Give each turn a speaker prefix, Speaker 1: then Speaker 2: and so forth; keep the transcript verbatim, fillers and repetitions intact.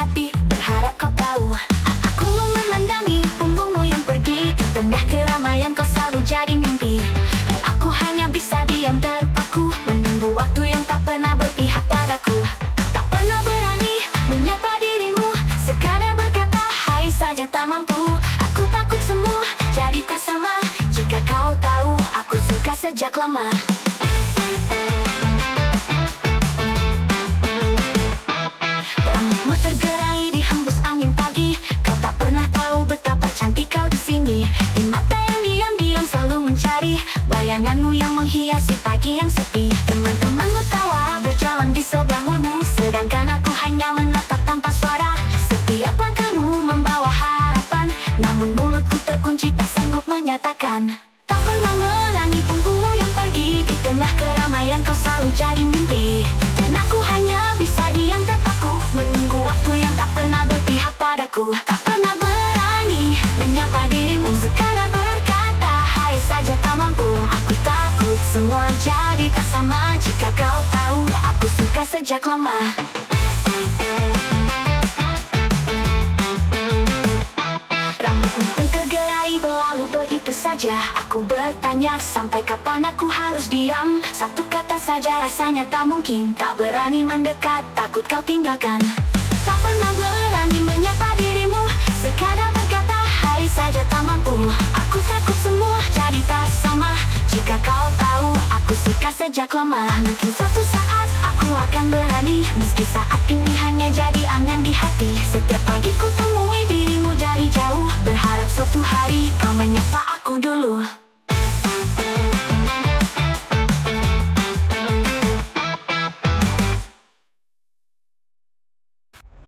Speaker 1: tapi berharap kau tahu. Aku memandangi punggungmu yang pergi, di tengah keramaian kau selalu jadi mimpi. Dan aku hanya bisa diam terpaku, menunggu waktu yang tak pernah berpihak padaku. Tak pernah berani menyapa dirimu, sekadar berkata hai saja tak mampu. Aku takut semua jadi tak sama, jika kau tahu aku suka sejak lama. Rambutmu tergerai dihembus angin pagi, kau tak pernah tahu betapa cantik kau di sini. Di mata yang diam-diam selalu mencari bayanganmu yang menghiasi pagi yang sepi. Teman-temanmu tawa berjalan di sebelahmu, sedangkan aku hanya menatap tanpa suara. Setiap langkahmu membawa harapan, namun mulutku terkunci tak sanggup menyatakan. Tak pernah melangi punggungmu yang pergi, di tengah keramaian kau selalu jadi mimpi. Dan aku hanya bisa diam terpaku, menunggu waktu yang tak pernah berpihak padaku. Tak pernah berani menyapa dirimu, sekadar berkata hai saja tak mampu. Aku takut semua jadi tak sama, jika kau tahu aku suka sejak lama. Rambutmu pun tergerai berlalu begitu saja. Aku bertanya sampai kapan aku harus diam. Satu kata saja rasanya tak mungkin, tak berani mendekat, takut kau tinggalkan. Tak pernah berani menyapa dirimu, sekadar berkata hai saja tak mampu. Aku takut semua jadi tak sama, jika kau tahu aku suka sejak lama. Mungkin suatu saat aku akan berani, meski saat ini hanya jadi angan di hati. Setiap pagi ku